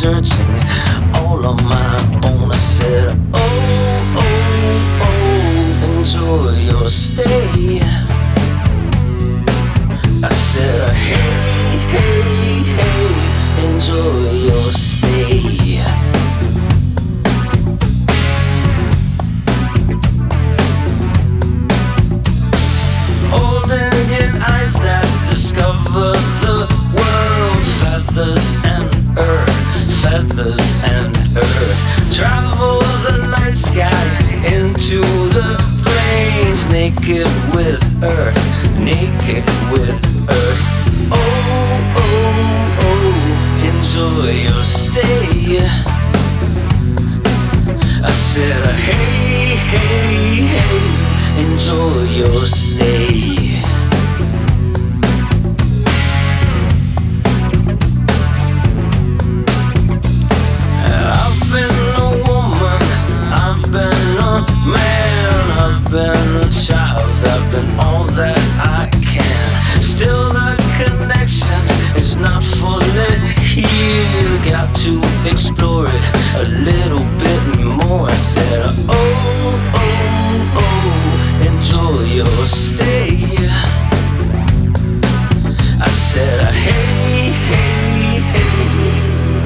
searching all on my own. I said, oh, oh, oh, enjoy your stay. I said, hey, hey, hey, enjoy your stay. Old Indian eyes that discover the world. Feathers and earth, feathers and earth. Travel the night sky into the plains. Naked with earth, naked with earth. Oh, oh, oh, enjoy your stay. I said, hey, hey, hey, enjoy your stay. I've been a woman, I've been a man, I've been a child, I've been all that I can. Still the connection is not fully here. Got to explore it a little bit more. I said, oh, oh, oh, enjoy your stay. I said, hey, hey, hey.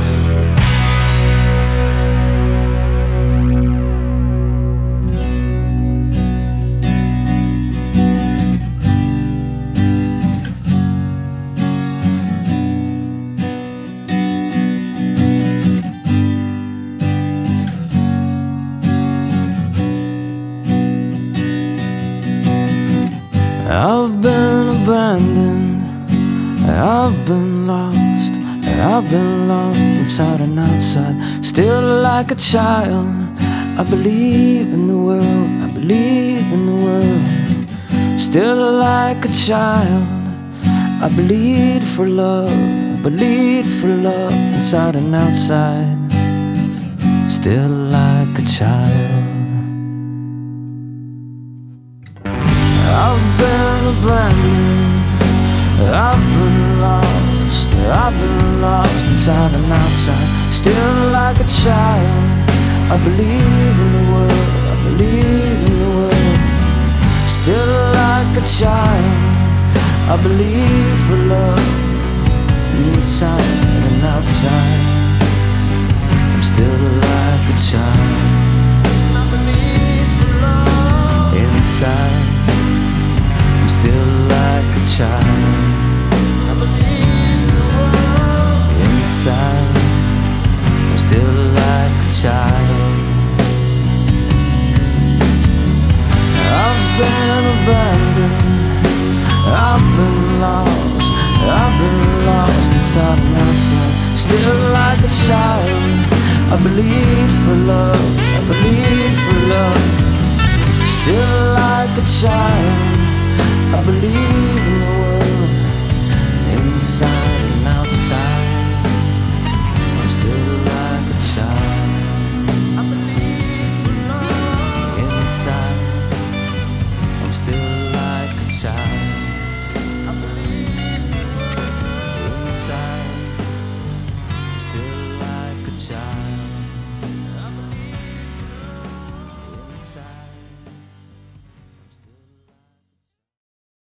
I've been abandoned, I've been lost, I've been lost inside and outside. Still like a child, I believe in the world, I believe in the world. Still like a child, I bleed for love, I bleed for love inside and outside. Still like a child. I've been abandoned, I've been lost, I've been lost inside and outside. Still like a child, I believe in the world, I believe in the world. Still like a child, I believe for love, inside and outside. I'm still like a child, I believe for love, inside. I'm still like a child, I believe the world. Inside, I'm still like a child. I've been abandoned, I've been lost, I've been lost inside and outside. Still like a child, I believe for love, I believe for love. Still like a child, I believe in the world inside.